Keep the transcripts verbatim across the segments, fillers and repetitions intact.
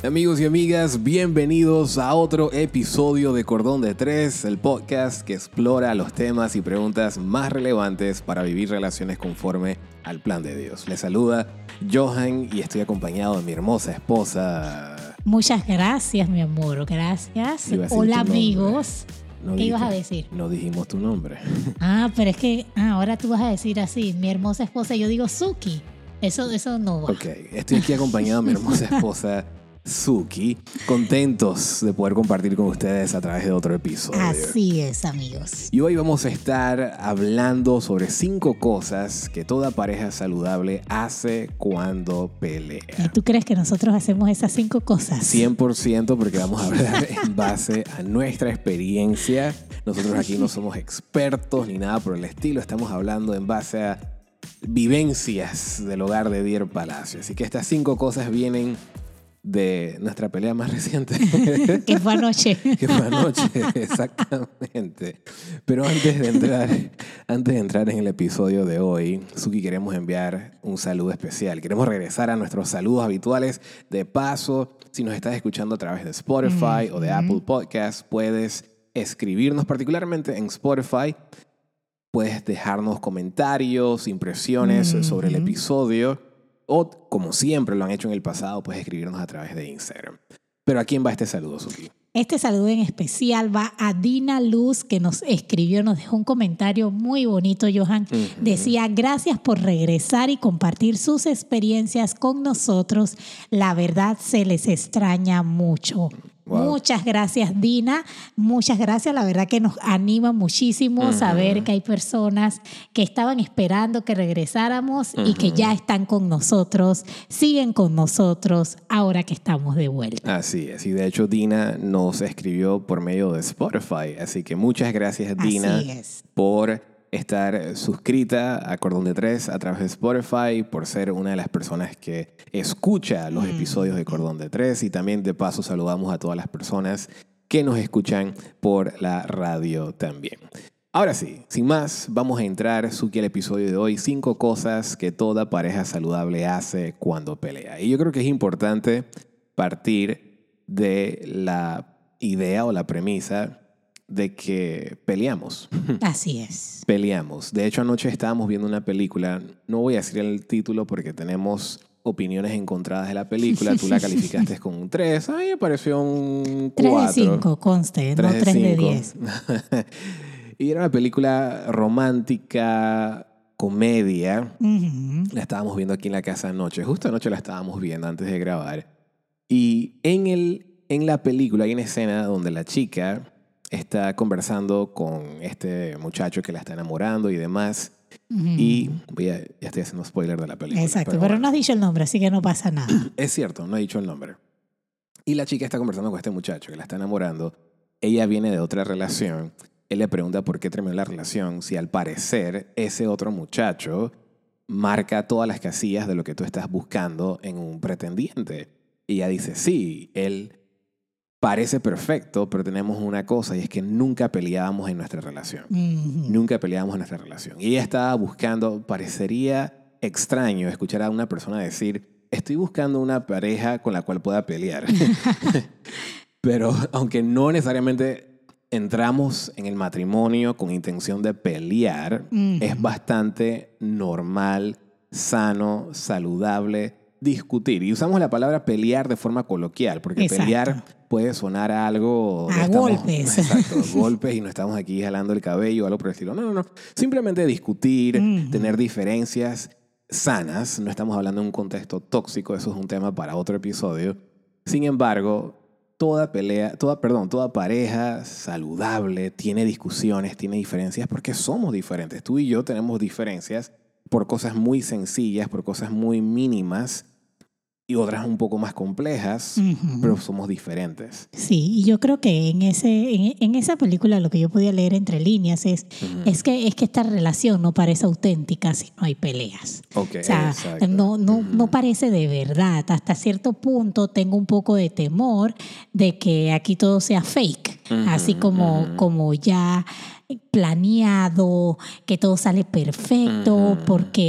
Amigos y amigas, bienvenidos a otro episodio de Cordón de Tres, el podcast que explora los temas y preguntas más relevantes para vivir relaciones conforme al plan de Dios. Les saluda Johan y estoy acompañado de mi hermosa esposa. Muchas gracias, mi amor, gracias. Hola, amigos. No ¿Qué dijiste, ibas a decir? No dijimos tu nombre. Ah, pero es que ah, ahora tú vas a decir así, mi hermosa esposa, yo digo Suki. Eso, eso no va. Ok, estoy aquí acompañado de mi hermosa esposa Suki, contentos de poder compartir con ustedes a través de otro episodio. Así es, amigos. Y hoy vamos a estar hablando sobre cinco cosas que toda pareja saludable hace cuando pelea. ¿Y tú crees que nosotros hacemos esas cinco cosas? cien por ciento, porque vamos a hablar en base a nuestra experiencia. Nosotros aquí no somos expertos ni nada por el estilo, estamos hablando en base a vivencias del hogar de Dier Palacio. Así que estas cinco cosas vienen de nuestra pelea más reciente. Que fue anoche. Que fue anoche, exactamente. Pero antes de entrar, antes de entrar en el episodio de hoy, Suki, queremos enviar un saludo especial. Queremos regresar a nuestros saludos habituales. De paso, si nos estás escuchando a través de Spotify mm-hmm. o de Apple Podcasts, puedes escribirnos, particularmente en Spotify. Puedes dejarnos comentarios, impresiones mm-hmm. sobre el episodio. O, como siempre lo han hecho en el pasado, puedes escribirnos a través de Instagram. Pero ¿a quién va este saludo, Suki? Este saludo en especial va a Dina Luz, que nos escribió, nos dejó un comentario muy bonito, Johan. Uh-huh. Decía, gracias por regresar y compartir sus experiencias con nosotros. La verdad, se les extraña mucho. Wow. Muchas gracias, Dina. Muchas gracias. La verdad que nos anima muchísimo uh-huh. saber que hay personas que estaban esperando que regresáramos uh-huh. y que ya están con nosotros, siguen con nosotros ahora que estamos de vuelta. Así es. Y de hecho, Dina nos escribió por medio de Spotify. Así que muchas gracias, Dina, por estar suscrita a Cordón de Tres a través de Spotify, por ser una de las personas que escucha los episodios de Cordón de Tres, y también de paso saludamos a todas las personas que nos escuchan por la radio también. Ahora sí, sin más, vamos a entrar, Suki, al episodio de hoy. Cinco cosas que toda pareja saludable hace cuando pelea. Y yo creo que es importante partir de la idea o la premisa de que peleamos. Así es. Peleamos. De hecho, anoche estábamos viendo una película. No voy a decir el título porque tenemos opiniones encontradas de la película. Tú la calificaste con un tres. A mí me pareció un cuatro. tres de cinco, conste, no tres de diez. Y era una película romántica, comedia. Uh-huh. La estábamos viendo aquí en la casa anoche. Justo anoche la estábamos viendo antes de grabar. Y en, el, en la película hay una escena donde la chica está conversando con este muchacho que la está enamorando y demás. Uh-huh. Y voy a, ya estoy haciendo spoiler de la película. Exacto, pero, pero bueno, no has dicho el nombre, así que no pasa nada. Es cierto, no he dicho el nombre. Y la chica está conversando con este muchacho que la está enamorando. Ella viene de otra relación. Él le pregunta por qué terminó la relación, si al parecer ese otro muchacho marca todas las casillas de lo que tú estás buscando en un pretendiente. Y ella dice, sí, él parece perfecto, pero tenemos una cosa y es que nunca peleábamos en nuestra relación. Mm-hmm. Nunca peleábamos en nuestra relación. Y ella estaba buscando, parecería extraño escuchar a una persona decir, estoy buscando una pareja con la cual pueda pelear. Pero aunque no necesariamente entramos en el matrimonio con intención de pelear, mm-hmm. es bastante normal, sano, saludable discutir. Y usamos la palabra pelear de forma coloquial, porque exacto. pelear puede sonar a algo... A estamos, golpes. Exacto, golpes y no estamos aquí jalando el cabello o algo por el estilo. No, no, no. Simplemente discutir, mm-hmm. tener diferencias sanas. No estamos hablando de un contexto tóxico, eso es un tema para otro episodio. Sin embargo, toda pelea, toda, perdón, toda pareja saludable tiene discusiones, tiene diferencias, porque somos diferentes. Tú y yo tenemos diferencias por cosas muy sencillas, por cosas muy mínimas, y otras un poco más complejas, uh-huh. pero somos diferentes. Sí, y yo creo que en, ese, en, en esa película lo que yo podía leer entre líneas es, uh-huh. es, que, es que esta relación no parece auténtica si no hay peleas. Okay, o sea, exacto. no, no, uh-huh. no parece de verdad. Hasta cierto punto tengo un poco de temor de que aquí todo sea fake, uh-huh. así como, uh-huh. como ya planeado, que todo sale perfecto, uh-huh. porque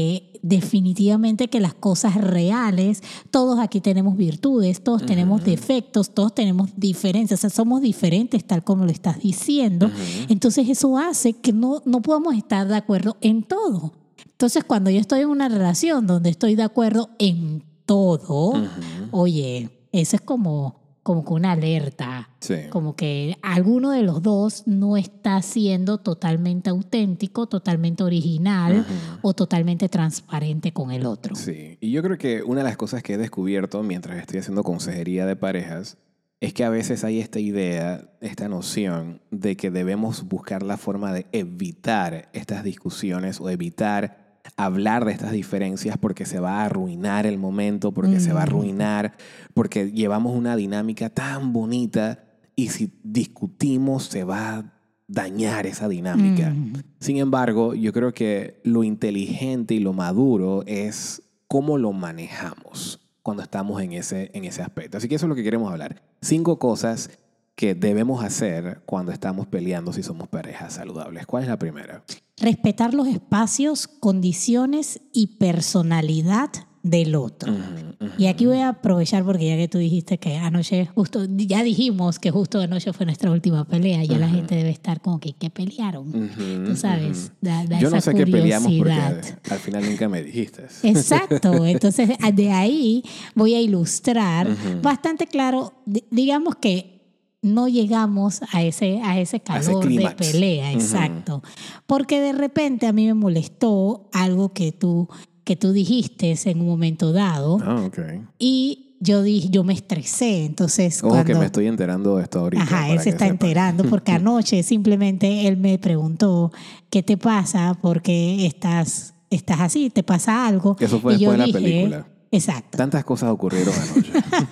definitivamente que las cosas reales, todos aquí tenemos virtudes, todos uh-huh. tenemos defectos, todos tenemos diferencias, o sea, somos diferentes tal como lo estás diciendo. Uh-huh. Entonces eso hace que no, no podamos estar de acuerdo en todo. Entonces cuando yo estoy en una relación donde estoy de acuerdo en todo, uh-huh. oye, eso es como... como que una alerta, sí. como que alguno de los dos no está siendo totalmente auténtico, totalmente original uh-huh. o totalmente transparente con el otro. Sí, y yo creo que una de las cosas que he descubierto mientras estoy haciendo consejería de parejas es que a veces hay esta idea, esta noción de que debemos buscar la forma de evitar estas discusiones o evitar hablar de estas diferencias porque se va a arruinar el momento, porque mm. se va a arruinar, porque llevamos una dinámica tan bonita y si discutimos se va a dañar esa dinámica. Mm. Sin embargo, yo creo que lo inteligente y lo maduro es cómo lo manejamos cuando estamos en ese, en ese aspecto. Así que eso es lo que queremos hablar. Cinco cosas que debemos hacer cuando estamos peleando si somos parejas saludables. ¿Cuál es la primera? Respetar los espacios, condiciones y personalidad del otro. Uh-huh, uh-huh. Y aquí voy a aprovechar porque ya que tú dijiste que anoche, justo, ya dijimos que justo anoche fue nuestra última pelea, ya uh-huh. la gente debe estar como que, ¿qué pelearon? Uh-huh, tú sabes, uh-huh. da, da Yo no esa sé qué peleamos porque curiosidad. al final nunca me dijiste. Exacto, entonces de ahí voy a ilustrar uh-huh. bastante claro, digamos que no llegamos a ese, a ese calor ese de pelea, uh-huh. exacto. Porque de repente a mí me molestó algo que tú, que tú dijiste en un momento dado. Ah, okay. Y yo dije, yo me estresé, entonces Ojo cuando... que me estoy enterando de esto ahorita. Ajá, él se está sepa. enterando porque anoche simplemente él me preguntó, ¿qué te pasa? Porque estás, estás así, ¿te pasa algo? Eso fue y después yo de la dije, película. Exacto. Tantas cosas ocurrieron anoche.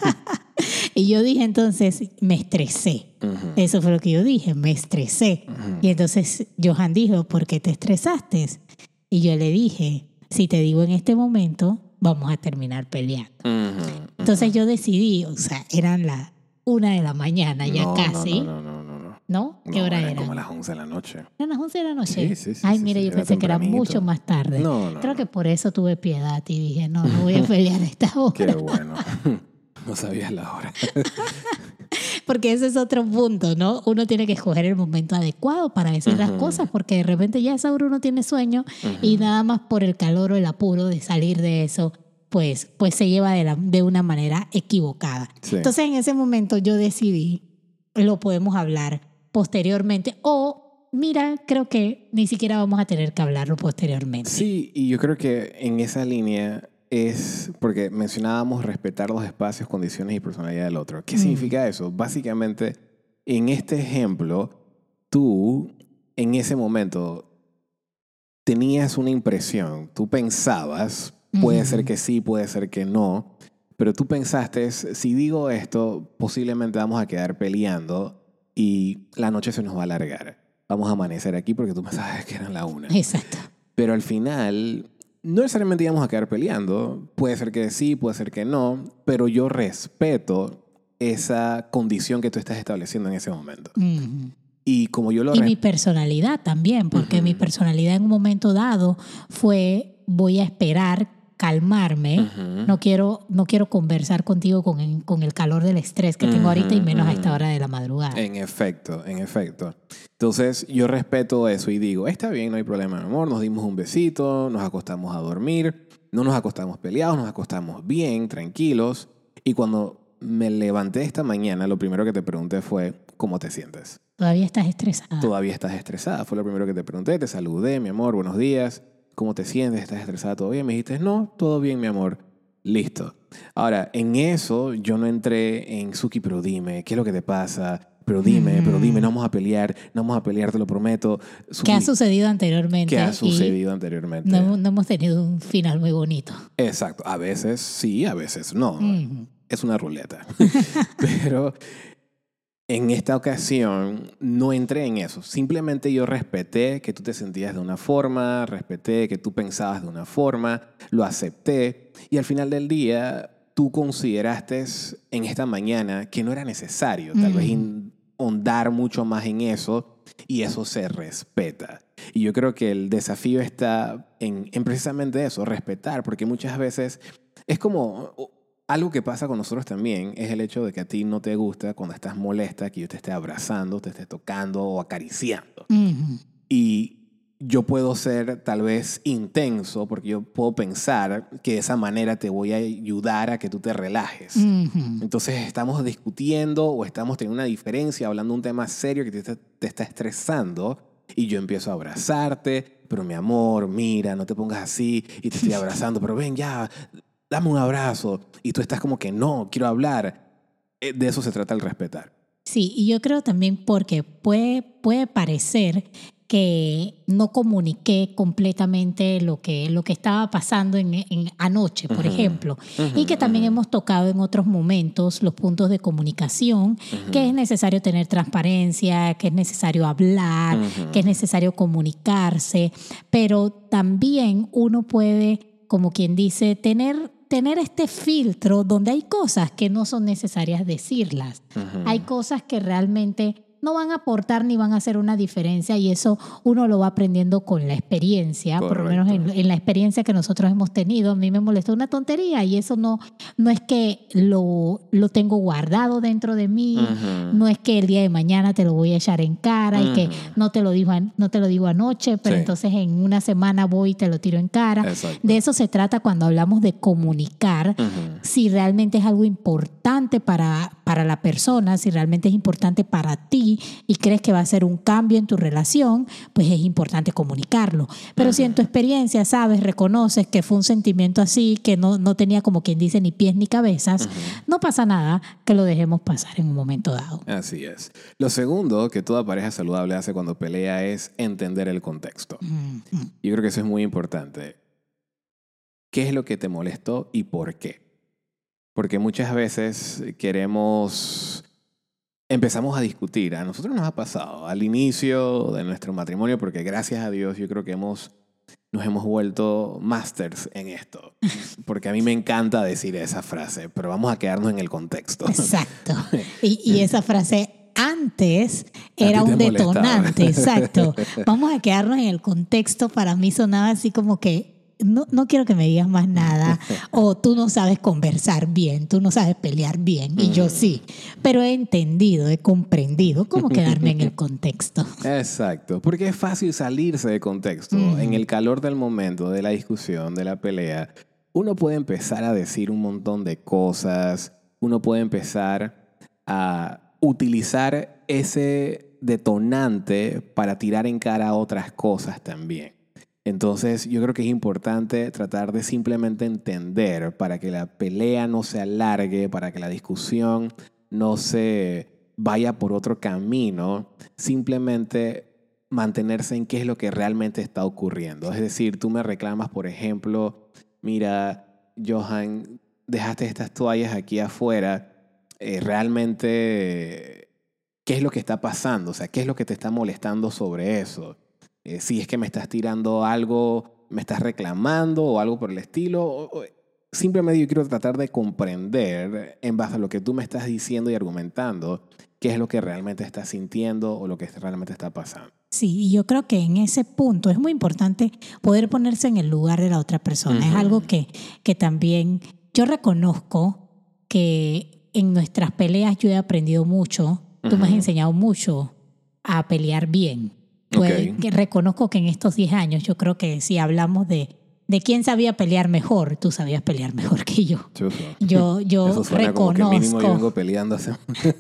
Y yo dije entonces, me estresé. Uh-huh. Eso fue lo que yo dije, me estresé. Uh-huh. Y entonces Johan dijo, ¿por qué te estresaste? Y yo le dije, si te digo en este momento, vamos a terminar peleando. Uh-huh. Uh-huh. Entonces yo decidí, o sea, eran las una de la mañana ya no, casi. No, no, no, no, no. ¿No? ¿Qué no, hora era? era? Como a las once de la noche. ¿Eran las once de la noche? Sí, sí, sí. Ay, sí, mira, sí, yo era pensé que era mucho más tarde. No, no. Creo no. que por eso tuve piedad y dije, no, no voy a pelear a esta hora. Qué bueno. No sabías la hora. Porque ese es otro punto, ¿no? Uno tiene que escoger el momento adecuado para decir uh-huh. las cosas, porque de repente ya a esa hora uno tiene sueño uh-huh. y nada más por el calor o el apuro de salir de eso, pues, pues se lleva de, la, de una manera equivocada. Sí. Entonces en ese momento yo decidí, lo podemos hablar posteriormente o... Mira, creo que ni siquiera vamos a tener que hablarlo posteriormente. Sí, y yo creo que en esa línea es porque mencionábamos respetar los espacios, condiciones y personalidad del otro. ¿Qué mm. significa eso? Básicamente, en este ejemplo, tú en ese momento tenías una impresión, tú pensabas, puede mm. ser que sí, puede ser que no, pero tú pensaste, si digo esto, posiblemente vamos a quedar peleando y la noche se nos va a alargar. Vamos a amanecer aquí porque tú pensabas que eran la una. Exacto. Pero al final, no necesariamente íbamos a quedar peleando. Puede ser que sí, puede ser que no. Pero yo respeto esa condición que tú estás estableciendo en ese momento. Uh-huh. Y como yo lo... Y res- mi personalidad también, porque uh-huh. mi personalidad en un momento dado fue, voy a esperar calmarme, uh-huh. no quiero no quiero conversar contigo con el, con el calor del estrés que tengo uh-huh, ahorita y menos uh-huh. a esta hora de la madrugada. En efecto, en efecto. Entonces yo respeto eso y digo, está bien, no hay problema, mi amor, nos dimos un besito, nos acostamos a dormir, no nos acostamos peleados, nos acostamos bien, tranquilos. Y cuando me levanté esta mañana, lo primero que te pregunté fue, ¿cómo te sientes? Todavía estás estresada. Todavía estás estresada, fue lo primero que te pregunté, te saludé, mi amor, buenos días. ¿Cómo te sientes? ¿Estás estresada todavía? Me dijiste, no, todo bien, mi amor. Listo. Ahora, en eso yo no entré en, Suki, pero dime, ¿qué es lo que te pasa? Pero dime, mm. pero dime, no vamos a pelear, no vamos a pelear, te lo prometo. Suki, ¿qué ha sucedido anteriormente? ¿Qué ha sucedido anteriormente? No, no hemos tenido un final muy bonito. Exacto. A veces sí, a veces no. Mm. Es una ruleta. Pero... en esta ocasión no entré en eso. Simplemente yo respeté que tú te sentías de una forma, respeté que tú pensabas de una forma, lo acepté y al final del día tú consideraste en esta mañana que no era necesario tal mm. vez ahondar mucho más en eso y eso se respeta. Y yo creo que el desafío está en, en precisamente eso, respetar, porque muchas veces es como algo que pasa con nosotros también, es el hecho de que a ti no te gusta cuando estás molesta que yo te esté abrazando, te esté tocando o acariciando. Uh-huh. Y yo puedo ser tal vez intenso porque yo puedo pensar que de esa manera te voy a ayudar a que tú te relajes. Uh-huh. Entonces estamos discutiendo o estamos teniendo una diferencia, hablando de un tema serio que te, te está estresando y yo empiezo a abrazarte, pero mi amor, mira, no te pongas así y te estoy abrazando, pero ven ya, dame un abrazo. Y tú estás como que no, quiero hablar. De eso se trata el respetar. Sí, y yo creo también porque puede, puede parecer que no comuniqué completamente lo que, lo que estaba pasando en, en anoche, por uh-huh. ejemplo, uh-huh. y que también uh-huh. hemos tocado en otros momentos los puntos de comunicación, uh-huh. que es necesario tener transparencia, que es necesario hablar, uh-huh. que es necesario comunicarse, pero también uno puede, como quien dice, tener... tener este filtro donde hay cosas que no son necesarias decirlas. Uh-huh. Hay cosas que realmente no van a aportar ni van a hacer una diferencia y eso uno lo va aprendiendo con la experiencia. Correcto. Por lo menos en, en la experiencia que nosotros hemos tenido. A mí me molestó una tontería y eso no, no es que lo, lo tengo guardado dentro de mí, uh-huh. no es que el día de mañana te lo voy a echar en cara uh-huh. y que no te lo digo, no te lo digo anoche, pero sí. entonces en una semana voy y te lo tiro en cara. Exacto. De eso se trata cuando hablamos de comunicar, uh-huh. si realmente es algo importante para, para la persona, si realmente es importante para ti y crees que va a ser un cambio en tu relación, pues es importante comunicarlo. Pero uh-huh. si en tu experiencia sabes, reconoces que fue un sentimiento así, que no, no tenía como quien dice ni pies ni cabezas, uh-huh. no pasa nada, que lo dejemos pasar en un momento dado. Así es. Lo segundo que toda pareja saludable hace cuando pelea es entender el contexto. Uh-huh. Yo creo que eso es muy importante. ¿Qué es lo que te molestó y por qué? Porque muchas veces queremos... Empezamos a discutir. A nosotros nos ha pasado al inicio de nuestro matrimonio, porque gracias a Dios yo creo que hemos, nos hemos vuelto masters en esto. Porque a mí me encanta decir esa frase, pero vamos a quedarnos en el contexto. Exacto. Y, y esa frase antes era un detonante. Exacto. Vamos a quedarnos en el contexto. Para mí sonaba así como que No, no quiero que me digas más nada, o tú no sabes conversar bien, tú no sabes pelear bien, y yo sí, pero he entendido, he comprendido cómo quedarme en el contexto. Exacto, porque es fácil salirse de contexto. Mm. En el calor del momento, de la discusión, de la pelea, uno puede empezar a decir un montón de cosas, uno puede empezar a utilizar ese detonante para tirar en cara a otras cosas también. Entonces yo creo que es importante tratar de simplemente entender para que la pelea no se alargue, para que la discusión no se vaya por otro camino, simplemente mantenerse en qué es lo que realmente está ocurriendo. Es decir, tú me reclamas, por ejemplo, mira, Johan, dejaste estas toallas aquí afuera, eh, realmente, ¿qué es lo que está pasando? O sea, ¿qué es lo que te está molestando sobre eso? Eh, si es que me estás tirando algo, me estás reclamando o algo por el estilo. O, o, simplemente yo quiero tratar de comprender en base a lo que tú me estás diciendo y argumentando qué es lo que realmente estás sintiendo o lo que realmente está pasando. Sí, y yo creo que en ese punto es muy importante poder ponerse en el lugar de la otra persona. Uh-huh. Es algo que, que también yo reconozco que en nuestras peleas yo he aprendido mucho. Uh-huh. Tú me has enseñado mucho a pelear bien. Pues, okay. que reconozco que en estos diez años yo creo que si hablamos de, de quién sabía pelear mejor, tú sabías pelear mejor que yo. Chufa. Yo, yo Eso suena reconozco. Como que mínimo yo vengo peleando hace...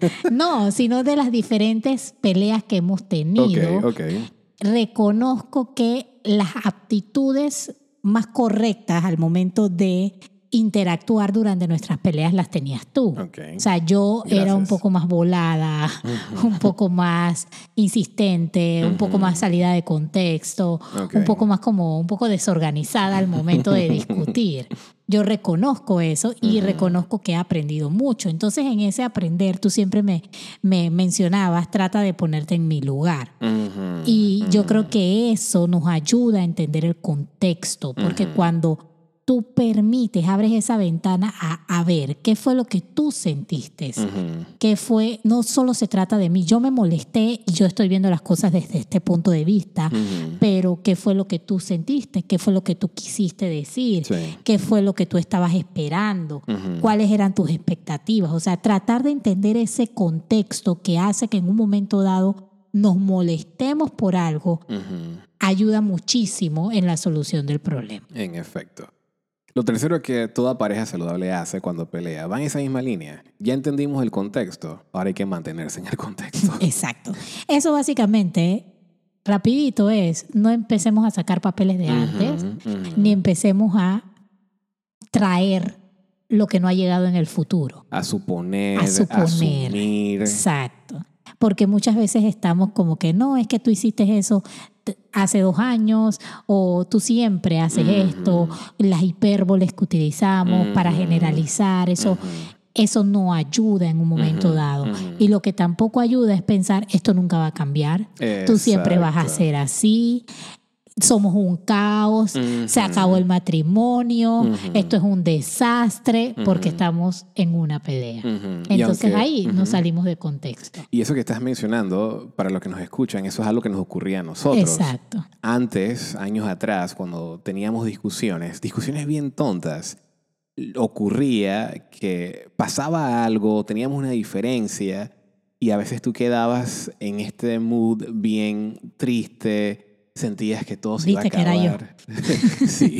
No, sino de las diferentes peleas que hemos tenido. Okay, okay. Reconozco que las aptitudes más correctas al momento de interactuar durante nuestras peleas las tenías tú. Okay. O sea, yo Gracias. Era un poco más volada, uh-huh. un poco más insistente, uh-huh. un poco más salida de contexto, okay. un poco más como un poco desorganizada al momento de discutir. Yo reconozco eso y uh-huh. reconozco que he aprendido mucho. Entonces, en ese aprender, tú siempre me, me mencionabas, trata de ponerte en mi lugar. Uh-huh. Y uh-huh. yo creo que eso nos ayuda a entender el contexto, porque uh-huh. cuando tú permites, abres esa ventana a, a ver qué fue lo que tú sentiste. Uh-huh. Qué fue, no solo se trata de mí, yo me molesté y yo estoy viendo las cosas desde este punto de vista, Uh-huh. pero qué fue lo que tú sentiste, qué fue lo que tú quisiste decir, Sí. qué fue lo que tú estabas esperando, Uh-huh. cuáles eran tus expectativas. O sea, tratar de entender ese contexto que hace que en un momento dado nos molestemos por algo Uh-huh. ayuda muchísimo en la solución del problema. En efecto. Lo tercero que toda pareja saludable hace cuando pelea va en esa misma línea. Ya entendimos el contexto, ahora hay que mantenerse en el contexto. Exacto. Eso básicamente, rapidito es, no empecemos a sacar papeles de antes, Uh-huh, uh-huh. ni empecemos a traer lo que no ha llegado en el futuro. A suponer, A suponer. asumir. Exacto. Porque muchas veces estamos como que no, es que tú hiciste eso t- hace dos años o tú siempre haces Ujú. esto, las hipérboles que utilizamos para Ujú. generalizar, eso, Ujú. eso no ayuda en un momento Ujú, dado. ujú. Y lo que tampoco ayuda es pensar, esto nunca va a cambiar, tú siempre vas a Exacto. ser así, somos un caos, Ujú. se acabó el matrimonio, Ujú. esto es un desastre porque Ujú. estamos en una pelea. Ujú. Y Entonces aunque- ahí ujú. nos salimos de contexto. Y eso que estás mencionando, para los que nos escuchan, eso es algo que nos ocurría a nosotros. Exacto. Antes, años atrás, cuando teníamos discusiones, discusiones bien tontas, ocurría que pasaba algo, teníamos una diferencia y a veces tú quedabas en este mood bien triste, sentías que todo se iba a Viste que era yo. acabar. Sí,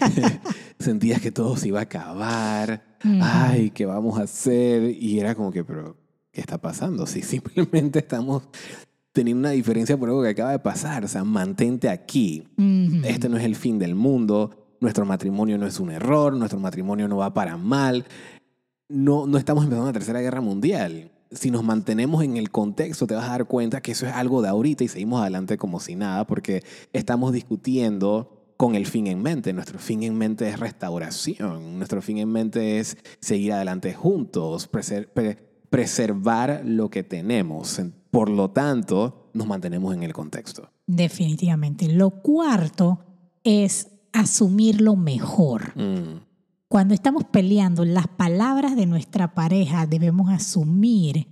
sentías que todo se iba a acabar. Ujú. Ay, ¿qué vamos a hacer? Y era como que, pero, ¿qué está pasando? Si simplemente estamos teniendo una diferencia por algo que acaba de pasar. O sea, mantente aquí. Ujú. Este no es el fin del mundo. Nuestro matrimonio no es un error. Nuestro matrimonio no va para mal. No, no estamos empezando una tercera guerra mundial. Si nos mantenemos en el contexto, te vas a dar cuenta que eso es algo de ahorita y seguimos adelante como si nada, porque estamos discutiendo con el fin en mente. Nuestro fin en mente es restauración. Nuestro fin en mente es seguir adelante juntos, preser- pre- preservar lo que tenemos. Por lo tanto, nos mantenemos en el contexto. Definitivamente. Lo cuarto es asumir lo mejor. Mm. Cuando estamos peleando, las palabras de nuestra pareja debemos asumir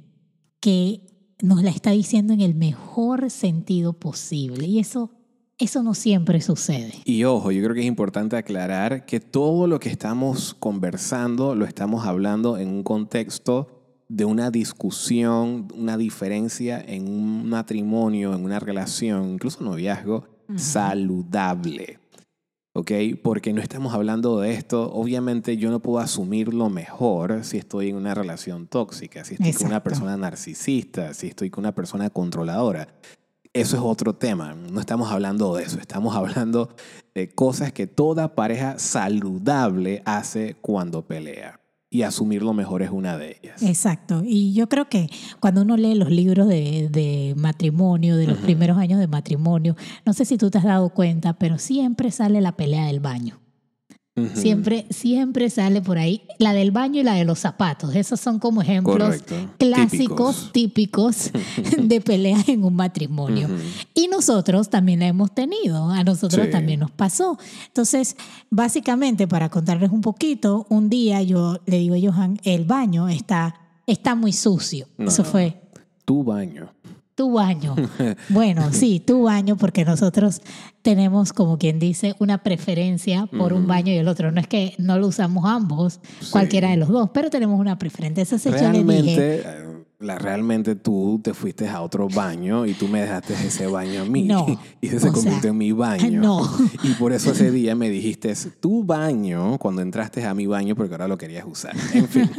que nos la está diciendo en el mejor sentido posible. Y eso, eso no siempre sucede. Y ojo, yo creo que es importante aclarar que todo lo que estamos conversando lo estamos hablando en un contexto de una discusión, una diferencia en un matrimonio, en una relación, incluso noviazgo, Ujú. saludable. ¿Ok? Porque no estamos hablando de esto. Obviamente yo no puedo asumir lo mejor si estoy en una relación tóxica, si estoy con una Exacto. persona narcisista, si estoy con una persona controladora. Eso es otro tema. No estamos hablando de eso. Estamos hablando de cosas que toda pareja saludable hace cuando pelea. Y asumir lo mejor es una de ellas. Exacto. Y yo creo que cuando uno lee los libros de, de matrimonio, de los Ujú. primeros años de matrimonio, no sé si tú te has dado cuenta, pero siempre sale la pelea del baño. Ujú. Siempre, siempre sale por ahí la del baño y la de los zapatos. Esos son como ejemplos Correcto. clásicos, típicos, de peleas en un matrimonio. Ujú. Y nosotros también la hemos tenido, a nosotros Sí. también nos pasó. Entonces, básicamente, para contarles un poquito, un día yo le digo a Johan, el baño está, está muy sucio. No, Eso no. fue Tu baño. tu baño. Bueno, sí, tu baño, porque nosotros tenemos, como quien dice, una preferencia por un Ujú. baño y el otro. No es que no lo usamos ambos, Sí. cualquiera de los dos, pero tenemos una preferencia. Entonces yo le dije, Realmente, eh, la, realmente tú te fuiste a otro baño y tú me dejaste ese baño a mí. No, Y ese se o convirtió sea, en mi baño. no. Y por eso ese día me dijiste tu baño cuando entraste a mi baño porque ahora lo querías usar. En fin.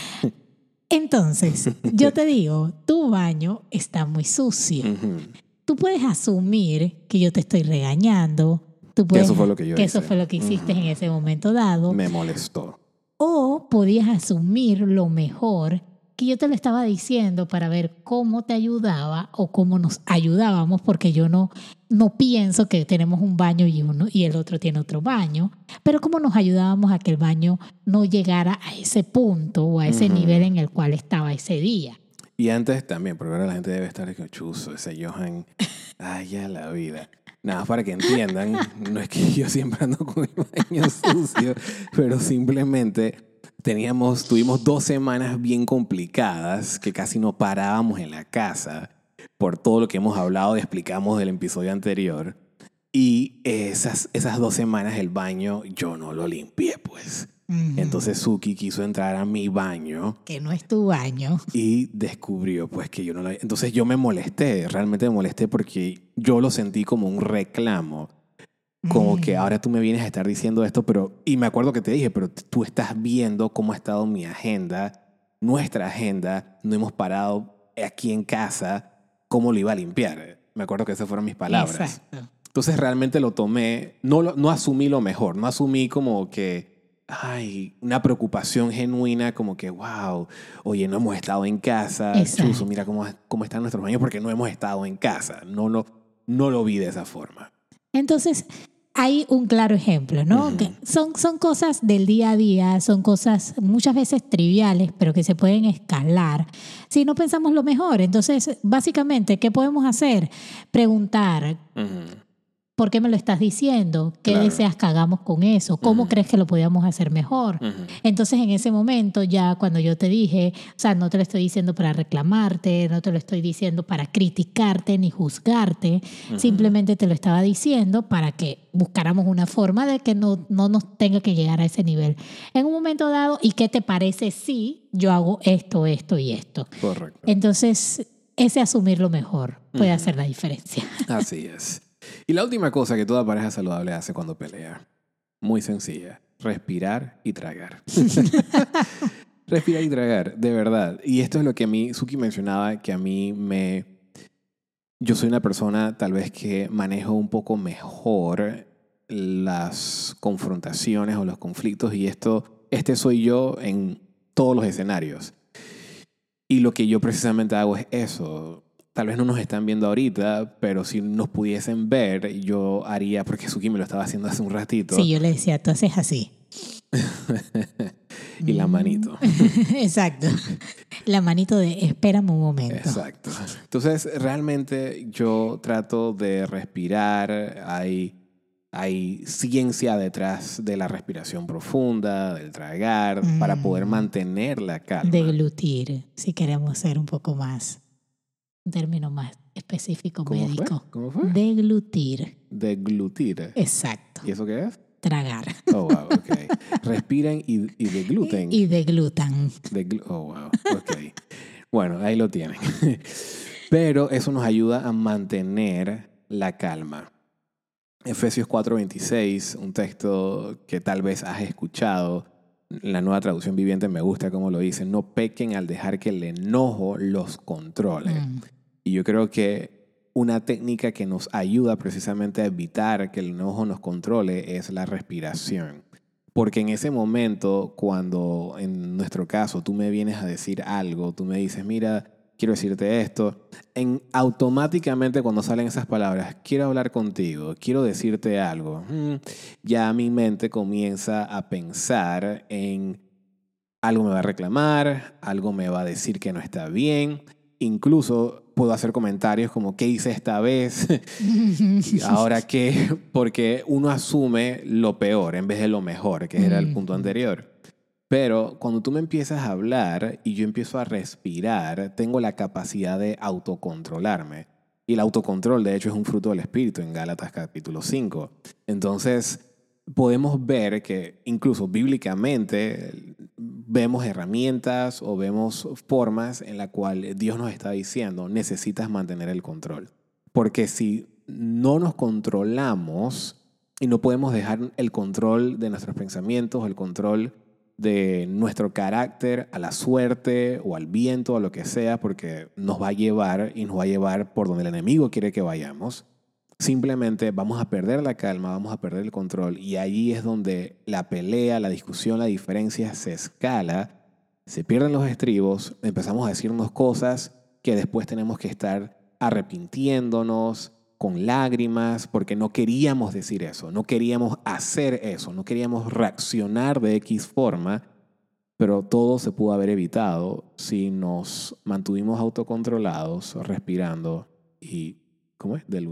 entonces, yo te digo, tu baño está muy sucio. Ujú. Tú puedes asumir que yo te estoy regañando. Tú puedes, eso fue lo que yo eso hice. fue lo que hiciste Ujú. en ese momento dado. Me molestó. O podías asumir lo mejor que yo te lo estaba diciendo para ver cómo te ayudaba o cómo nos ayudábamos, porque yo no, no pienso que tenemos un baño y uno y el otro tiene otro baño, pero cómo nos ayudábamos a que el baño no llegara a ese punto o a ese Ujú. nivel en el cual estaba ese día. Y antes también, porque ahora la gente debe estar que chuzo, ese Johan, ay, ya la vida. Nada más para que entiendan, no es que yo siempre ando con el baño sucio, pero simplemente teníamos, tuvimos dos semanas bien complicadas que casi no parábamos en la casa por todo lo que hemos hablado y explicamos del episodio anterior. Y esas, esas dos semanas el baño yo no lo limpié, pues. Uh-huh. Entonces Suki quiso entrar a mi baño. Que no es tu baño. Y descubrió pues que yo no lo... Entonces yo me molesté, realmente me molesté porque yo lo sentí como un reclamo. Como uh-huh. que ahora tú me vienes a estar diciendo esto, pero... Y me acuerdo que te dije, pero tú estás viendo cómo ha estado mi agenda, nuestra agenda, no hemos parado aquí en casa, cómo lo iba a limpiar. Me acuerdo que esas fueron mis palabras. Exacto. Entonces realmente lo tomé, no, lo, no asumí lo mejor, no asumí como que, ay, una preocupación genuina como que, wow, oye, no hemos estado en casa, Exacto. Chuzo, mira cómo, cómo están nuestros baños porque no hemos estado en casa. No, no, no lo vi de esa forma. Entonces, hay un claro ejemplo, ¿no? Uh-huh. Que son, son cosas del día a día, son cosas muchas veces triviales, pero que se pueden escalar si no pensamos lo mejor. Entonces, básicamente, ¿qué podemos hacer? Preguntar, uh-huh. ¿por qué me lo estás diciendo? ¿Qué claro. deseas que hagamos con eso? ¿Cómo uh-huh. crees que lo podíamos hacer mejor? Uh-huh. Entonces, en ese momento, ya cuando yo te dije, o sea, no te lo estoy diciendo para reclamarte, no te lo estoy diciendo para criticarte ni juzgarte, uh-huh. simplemente te lo estaba diciendo para que buscáramos una forma de que no, no nos tenga que llegar a ese nivel. En un momento dado, ¿y qué te parece si yo hago esto, esto y esto? Correcto. Entonces, ese asumir lo mejor puede uh-huh. hacer la diferencia. Así es. Y la última cosa que toda pareja saludable hace cuando pelea, muy sencilla, respirar y tragar. Respirar y tragar, de verdad. Y esto es lo que a mí, Suki mencionaba, que a mí me... Yo soy una persona tal vez que manejo un poco mejor las confrontaciones o los conflictos y esto, este soy yo en todos los escenarios. Y lo que yo precisamente hago es eso. Tal vez no nos están viendo ahorita, pero si nos pudiesen ver, yo haría, porque Suki me lo estaba haciendo hace un ratito. Sí, yo le decía, tú haces así. Y la manito. Exacto. La manito de espérame un momento. Exacto. Entonces, realmente yo trato de respirar. Hay, hay ciencia detrás de la respiración profunda, del tragar, mm. para poder mantener la calma. Deglutir, si queremos ser un poco más... Un término más específico ¿Cómo médico. Fue? ¿Cómo fue? Deglutir. Deglutir. Exacto. ¿Y eso qué es? Tragar. Oh, wow, ok. Respiren y, y degluten. Y, y deglutan. Deglu- oh, wow, ok. Bueno, ahí lo tienen. Pero eso nos ayuda a mantener la calma. Efesios cuatro veintiséis, un texto que tal vez has escuchado. La Nueva Traducción Viviente me gusta cómo lo dice. No pequen al dejar que el enojo los controle. Mm. Y yo creo que una técnica que nos ayuda precisamente a evitar que el enojo nos controle es la respiración. Porque en ese momento, cuando en nuestro caso tú me vienes a decir algo, tú me dices, mira, quiero decirte esto, en, automáticamente cuando salen esas palabras, quiero hablar contigo, quiero decirte algo, ya mi mente comienza a pensar en algo me va a reclamar, algo me va a decir que no está bien, incluso puedo hacer comentarios como ¿qué hice esta vez? ¿Ahora qué? Porque uno asume lo peor en vez de lo mejor, que era el punto anterior. Pero cuando tú me empiezas a hablar y yo empiezo a respirar, tengo la capacidad de autocontrolarme. Y el autocontrol, de hecho, es un fruto del Espíritu en Gálatas capítulo cinco. Entonces, podemos ver que incluso bíblicamente vemos herramientas o vemos formas en las cuales Dios nos está diciendo, necesitas mantener el control. Porque si no nos controlamos y no podemos dejar el control de nuestros pensamientos, el control de nuestro carácter a la suerte o al viento o a lo que sea, porque nos va a llevar y nos va a llevar por donde el enemigo quiere que vayamos, simplemente vamos a perder la calma, vamos a perder el control y ahí es donde la pelea, la discusión, la diferencia se escala, se pierden los estribos, empezamos a decirnos cosas que después tenemos que estar arrepintiéndonos con lágrimas porque no queríamos decir eso, no queríamos hacer eso, no queríamos reaccionar de X forma, pero todo se pudo haber evitado si nos mantuvimos autocontrolados, respirando y, ¿cómo es? Diluir.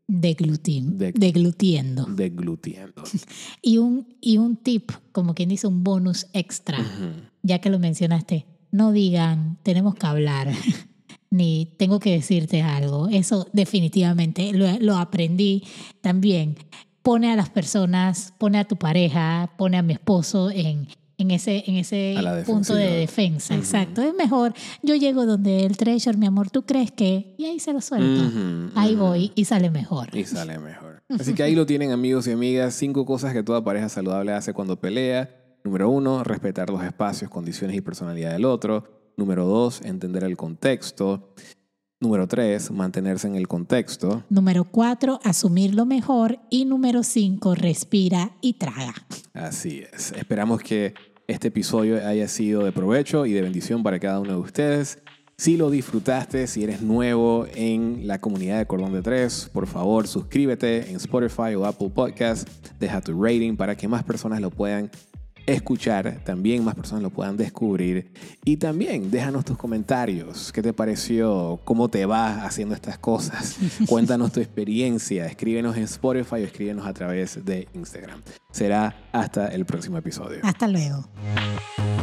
Deglutin, De- deglutiendo. Deglutiendo. Y un, y un tip, como quien dice, un bonus extra, Ujú. ya que lo mencionaste, no digan, tenemos que hablar, ni tengo que decirte algo. Eso definitivamente lo, lo aprendí también. Pone a las personas, pone a tu pareja, pone a mi esposo en, en ese, en ese A la punto de defensa. Ujú. Exacto. Es mejor, yo llego donde el Treasure, mi amor, ¿tú crees que? Y ahí se lo suelto. Ujú, Ahí ujú. voy y sale mejor. Y sale mejor. Así que ahí lo tienen, amigos y amigas. Cinco cosas que toda pareja saludable hace cuando pelea. Número uno, respetar los espacios, condiciones y personalidad del otro. Número dos, entender el contexto. Número tres, mantenerse en el contexto. Número cuatro, asumir lo mejor. Y número cinco, respira y traga. Así es. Esperamos que este episodio haya sido de provecho y de bendición para cada uno de ustedes. Si lo disfrutaste, si eres nuevo en la comunidad de Cordón de Tres, por favor suscríbete en Spotify o Apple Podcast. Deja tu rating para que más personas lo puedan escuchar, también más personas lo puedan descubrir. Y también déjanos tus comentarios. ¿Qué te pareció? ¿Cómo te va haciendo estas cosas? Cuéntanos tu experiencia. Escríbenos en Spotify o escríbenos a través de Instagram. Será hasta el próximo episodio. Hasta luego.